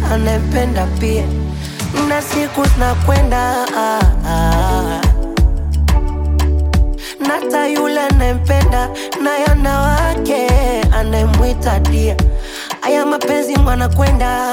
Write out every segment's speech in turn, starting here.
anempenda pia, na siku zinakwenda nata yule anempenda na yana wake anemwita dia. Aya mapenzi mwana kwenda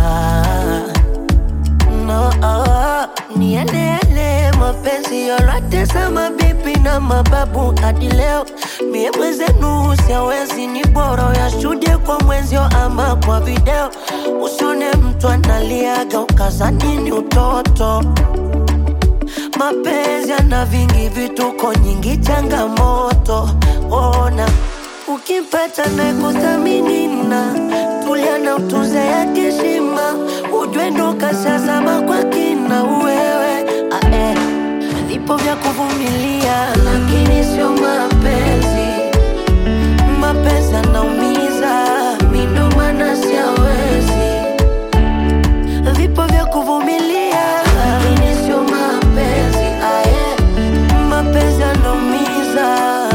no, nielele mapenzi yote sama bibi na mababu hadi leo. Mie mwezenu siawezi, ni bora yashuhudie kwa mwenzio ama kwa video. Usione mtu analiaga ukazani ni utoto. Mapenzi yana vingi vituko, nyingi changamoto. Ona ukimpata na kuthamini na tulia na utunze ya heshima, ujue ndo kashazama kwa kina wewe. Vipo vya kuvumilia lakini sio mapenzi. Mapenzi yanaumiza, mimi ndo maana siwezi. Vipo vya kuvumilia lakini sio mapenzi. Mapenzi yanaumiza.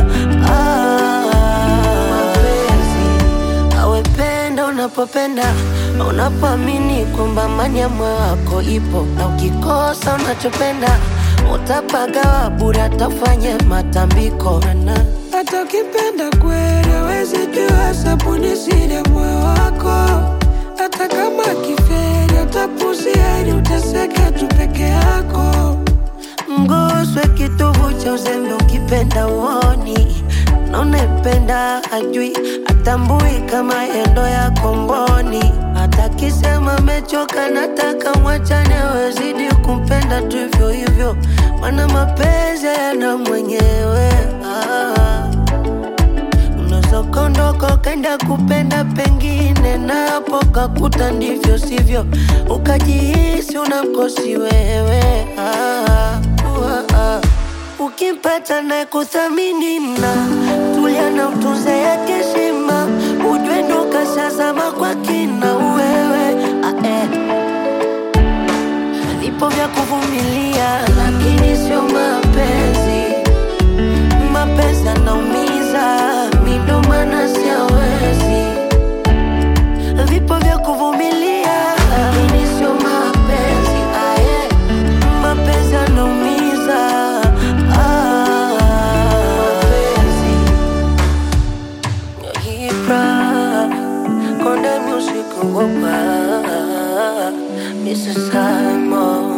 Mapenzi awependa unapopenda, unapoamini kwamba amani ya moyo wako ipo, na ukikosa unachopenda utapagawa bure, atafanye matambiko. Hata ukipenda kweli hawezi jua sabuni siri ya moyo wako. Hata kama kiferi utapuzia ili uteseke tu peke yako. Mguswe kitovu cha uzembe ukipenda uoni, na unempenda hajui, atambui kama endo ya komboni. Hata kisema mechoka nataka mwachane, wezidi kumpenda tu hivyo hivyo, mana mapenzi yana mwenyewe. Unazokondoka kenda kupenda pengine, na hapo kakuta ndivyo sivyo, ukajihisi unamkosi wewe. Ukimpata na kuthamini na tulia na utunze ya heshima, ujue ndo kashazama kwa kina wewe. Vipo vya kuvumilia lakini sio mapenzi. Mapenzi yanaumiza, mimi ndo maana siwezi. Vipo vya kuvumilia lakini sio mapenzi. Mapenzi yanaumiza. Konde music, Mr. Simon.